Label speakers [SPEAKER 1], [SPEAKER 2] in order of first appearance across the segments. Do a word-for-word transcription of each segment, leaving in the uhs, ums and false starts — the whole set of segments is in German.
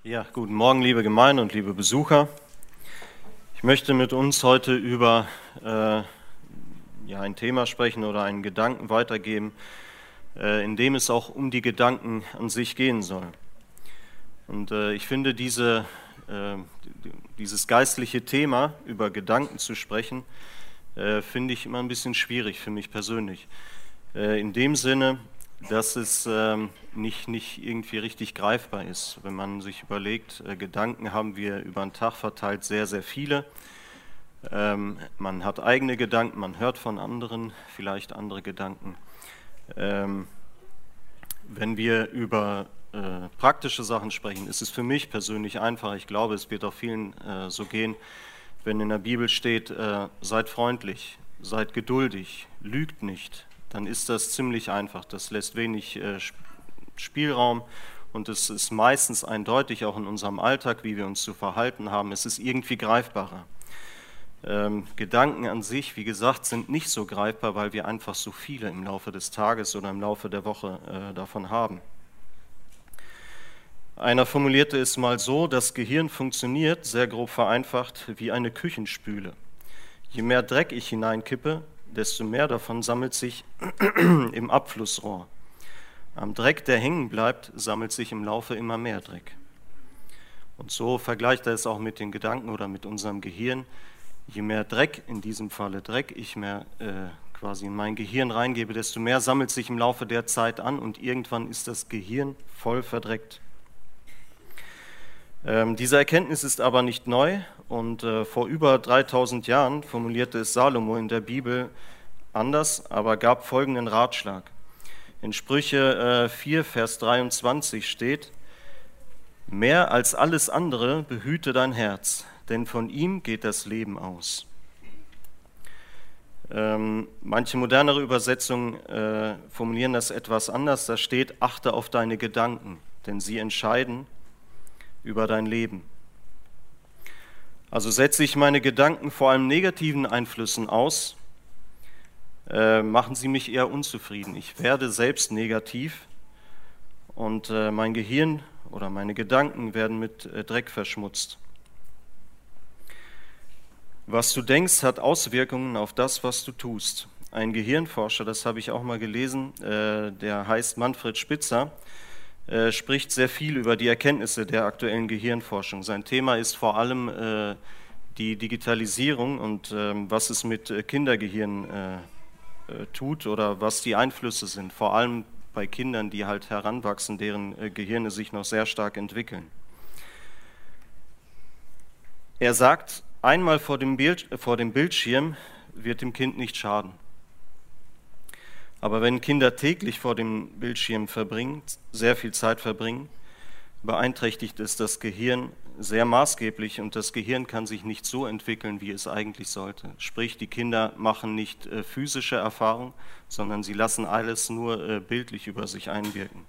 [SPEAKER 1] Ja, guten Morgen, liebe Gemeinde und liebe Besucher. Ich möchte mit uns heute über äh, ja, ein Thema sprechen oder einen Gedanken weitergeben, äh, in dem es auch um die Gedanken an sich gehen soll. Und äh, ich finde, diese, äh, dieses geistliche Thema, über Gedanken zu sprechen, äh, finde ich immer ein bisschen schwierig für mich persönlich. Äh, in dem Sinne, dass es ähm, nicht, nicht irgendwie richtig greifbar ist. Wenn man sich überlegt, äh, Gedanken haben wir über den Tag verteilt sehr, sehr viele. Ähm, man hat eigene Gedanken, man hört von anderen vielleicht andere Gedanken. Ähm, wenn wir über äh, praktische Sachen sprechen, ist es für mich persönlich einfach. Ich glaube, es wird auch vielen äh, so gehen, wenn in der Bibel steht, äh, seid freundlich, seid geduldig, lügt nicht, dann ist das ziemlich einfach. Das lässt wenig äh, Spielraum und es ist meistens eindeutig, auch in unserem Alltag, wie wir uns zu verhalten haben. Es ist irgendwie greifbarer. Ähm, Gedanken an sich, wie gesagt, sind nicht so greifbar, weil wir einfach so viele im Laufe des Tages oder im Laufe der Woche äh, davon haben. Einer formulierte es mal so, das Gehirn funktioniert, sehr grob vereinfacht, wie eine Küchenspüle. Je mehr Dreck ich hineinkippe, desto mehr davon sammelt sich im Abflussrohr. Am Dreck, der hängen bleibt, sammelt sich im Laufe immer mehr Dreck. Und so vergleicht er es auch mit den Gedanken oder mit unserem Gehirn. Je mehr Dreck, in diesem Falle Dreck, ich mehr äh, quasi in mein Gehirn reingebe, desto mehr sammelt sich im Laufe der Zeit an und irgendwann ist das Gehirn voll verdreckt. Ähm, diese Erkenntnis ist aber nicht neu und äh, vor über dreitausend Jahren formulierte es Salomo in der Bibel anders, aber gab folgenden Ratschlag. In Sprüche äh, vier, Vers dreiundzwanzig steht, mehr als alles andere behüte dein Herz, denn von ihm geht das Leben aus. Ähm, manche modernere Übersetzungen äh, formulieren das etwas anders, da steht, achte auf deine Gedanken, denn sie entscheiden über dein Leben. Also setze ich meine Gedanken vor allem negativen Einflüssen aus, äh, machen sie mich eher unzufrieden. Ich werde selbst negativ und äh, mein Gehirn oder meine Gedanken werden mit äh, Dreck verschmutzt. Was du denkst, hat Auswirkungen auf das, was du tust. Ein Gehirnforscher, das habe ich auch mal gelesen, äh, der heißt Manfred Spitzer, Äh, spricht sehr viel über die Erkenntnisse der aktuellen Gehirnforschung. Sein Thema ist vor allem äh, die Digitalisierung und äh, was es mit äh, Kindergehirn äh, äh, tut oder was die Einflüsse sind, vor allem bei Kindern, die halt heranwachsen, deren äh, Gehirne sich noch sehr stark entwickeln. Er sagt, einmal vor dem, Bild, vor dem Bildschirm wird dem Kind nicht schaden. Aber wenn Kinder täglich vor dem Bildschirm verbringen, sehr viel Zeit verbringen, beeinträchtigt es das Gehirn sehr maßgeblich und das Gehirn kann sich nicht so entwickeln, wie es eigentlich sollte. Sprich, die Kinder machen nicht äh, physische Erfahrung, sondern sie lassen alles nur äh, bildlich über sich einwirken.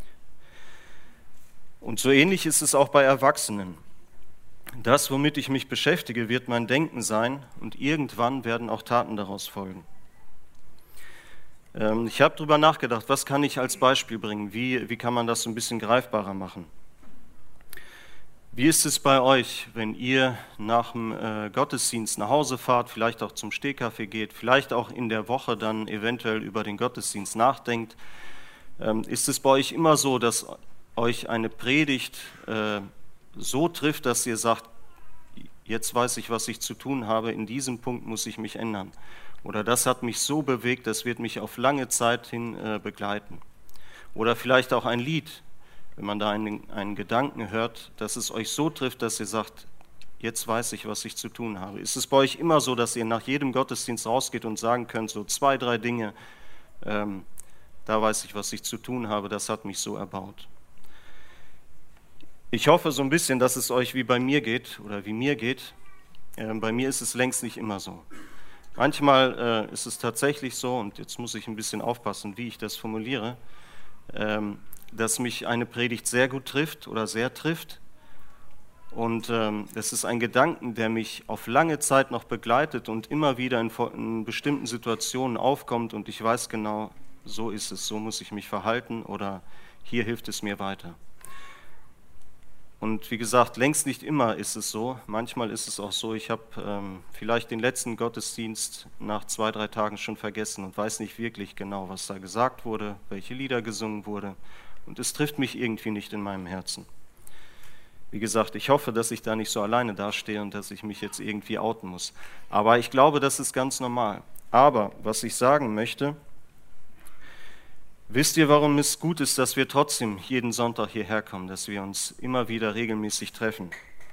[SPEAKER 1] Und so ähnlich ist es auch bei Erwachsenen. Das, womit ich mich beschäftige, wird mein Denken sein und irgendwann werden auch Taten daraus folgen. Ich habe darüber nachgedacht, was kann ich als Beispiel bringen, wie, wie kann man das so ein bisschen greifbarer machen. Wie ist es bei euch, wenn ihr nach dem äh, Gottesdienst nach Hause fahrt, vielleicht auch zum Stehkaffee geht, vielleicht auch in der Woche dann eventuell über den Gottesdienst nachdenkt? Ähm, ist es bei euch immer so, dass euch eine Predigt äh, so trifft, dass ihr sagt, jetzt weiß ich, was ich zu tun habe, in diesem Punkt muss ich mich ändern? Oder das hat mich so bewegt, das wird mich auf lange Zeit hin äh, begleiten. Oder vielleicht auch ein Lied, wenn man da einen, einen Gedanken hört, dass es euch so trifft, dass ihr sagt, jetzt weiß ich, was ich zu tun habe. Ist es bei euch immer so, dass ihr nach jedem Gottesdienst rausgeht und sagen könnt, so zwei, drei Dinge, ähm, da weiß ich, was ich zu tun habe, das hat mich so erbaut. Ich hoffe so ein bisschen, dass es euch wie bei mir geht oder wie mir geht. Äh, bei mir ist es längst nicht immer so. Manchmal äh, ist es tatsächlich so, und jetzt muss ich ein bisschen aufpassen, wie ich das formuliere, ähm, dass mich eine Predigt sehr gut trifft oder sehr trifft. Und ähm, das ist ein Gedanken, der mich auf lange Zeit noch begleitet und immer wieder in, in bestimmten Situationen aufkommt und ich weiß genau, so ist es, so muss ich mich verhalten oder hier hilft es mir weiter. Und wie gesagt, längst nicht immer ist es so. Manchmal ist es auch so, ich habe ähm, vielleicht den letzten Gottesdienst nach zwei, drei Tagen schon vergessen und weiß nicht wirklich genau, was da gesagt wurde, welche Lieder gesungen wurde. Und es trifft mich irgendwie nicht in meinem Herzen. Wie gesagt, ich hoffe, dass ich da nicht so alleine dastehe und dass ich mich jetzt irgendwie outen muss. Aber ich glaube, das ist ganz normal. Aber was ich sagen möchte, wisst ihr, warum es gut ist, dass wir trotzdem jeden Sonntag hierher kommen, dass wir uns immer wieder regelmäßig treffen?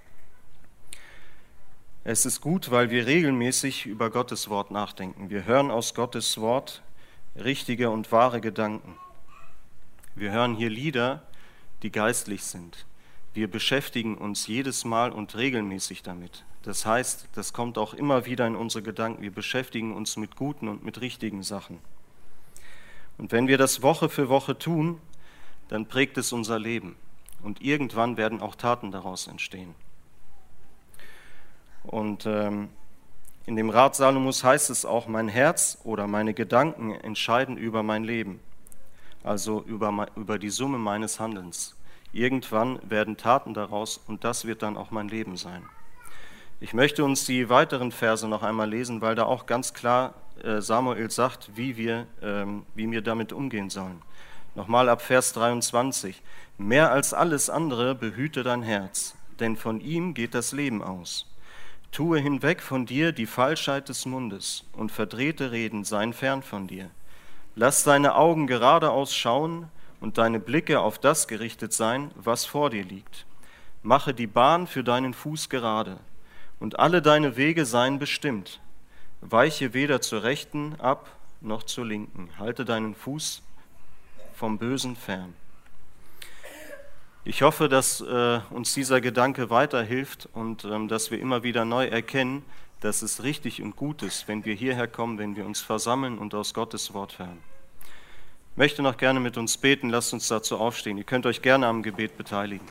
[SPEAKER 1] Es ist gut, weil wir regelmäßig über Gottes Wort nachdenken. Wir hören aus Gottes Wort richtige und wahre Gedanken. Wir hören hier Lieder, die geistlich sind. Wir beschäftigen uns jedes Mal und regelmäßig damit. Das heißt, das kommt auch immer wieder in unsere Gedanken. Wir beschäftigen uns mit guten und mit richtigen Sachen. Und wenn wir das Woche für Woche tun, dann prägt es unser Leben. Und irgendwann werden auch Taten daraus entstehen. Und ähm, in dem Rat Salomos heißt es auch, mein Herz oder meine Gedanken entscheiden über mein Leben. Also über, über die Summe meines Handelns. Irgendwann werden Taten daraus und das wird dann auch mein Leben sein. Ich möchte uns die weiteren Verse noch einmal lesen, weil da auch ganz klar äh, Samuel sagt, wie wir, ähm, wie wir damit umgehen sollen. Nochmal ab Vers dreiundzwanzig. Mehr als alles andere behüte dein Herz, denn von ihm geht das Leben aus. Tue hinweg von dir die Falschheit des Mundes und verdrehte Reden seien fern von dir. Lass deine Augen geradeaus schauen und deine Blicke auf das gerichtet sein, was vor dir liegt. Mache die Bahn für deinen Fuß gerade, und alle deine Wege seien bestimmt. Weiche weder zur Rechten ab, noch zur Linken. Halte deinen Fuß vom Bösen fern. Ich hoffe, dass äh, uns dieser Gedanke weiterhilft und ähm, dass wir immer wieder neu erkennen, dass es richtig und gut ist, wenn wir hierher kommen, wenn wir uns versammeln und aus Gottes Wort hören. Ich möchte noch gerne mit uns beten, lasst uns dazu aufstehen. Ihr könnt euch gerne am Gebet beteiligen.